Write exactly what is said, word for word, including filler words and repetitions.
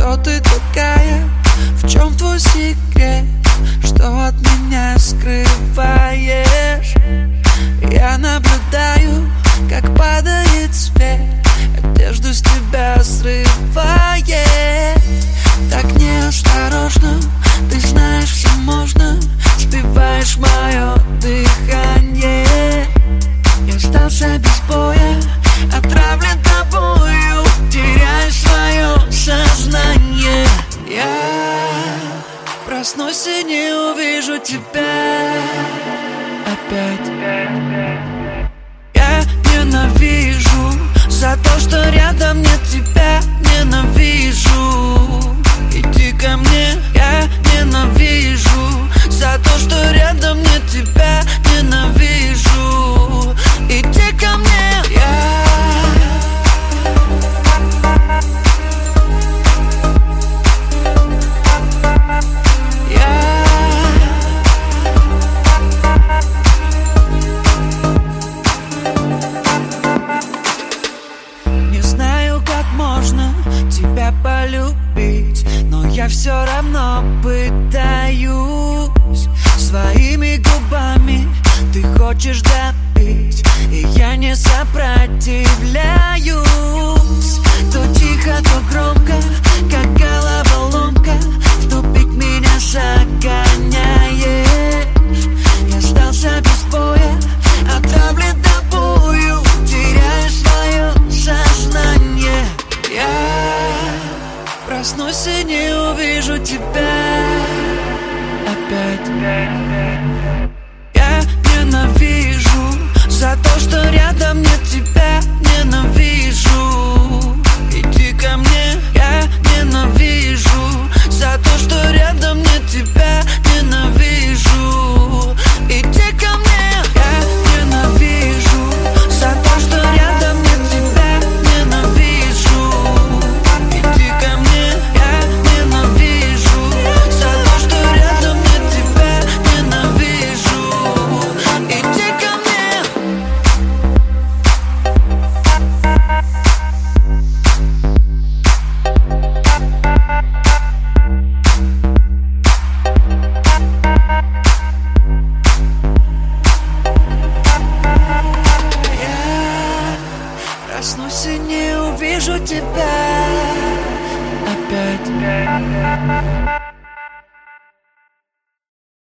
кто ты такая, в чем твой секрет, что от меня скрываешь? Я наблюдаю, как падает свет, одежду с тебя срывает. Так неосторожно, ты знаешь, все можно, сбиваешь мое дыхание. Я остался без боя, отравлен тобою, теряю свое сознание. Я проснусь и не увижу тебя опять. Я ненавижу за то, что рядом нет тебя. Ненавижу, иди ко мне. Я ненавижу за то, что рядом нет тебя. Ненавижу, иди ко мне. Я тебя полюбить, но я все равно пытаюсь. Своими губами ты хочешь добить, и я не сопротивляюсь. То тихо, то громко, как головоломка, в тупик меня загоняешь. Я остался без боя, отравлен тобою, теряю свое сознание. Я проснусь и не увижу тебя опять. Я ненавижу за то, что рядом нет тебя. Ненавижу, иди ко мне. Я ненавижу за то, что рядом нет тебя. Ненавижу, иди ко мне. Я ненавижу за то, что рядом нет тебя. Ненавижу, иди ко мне. Я ненавижу за то, что рядом нет тебя. Ненавижу, иди ко мне. Я проснусь и не увижу тебя опять.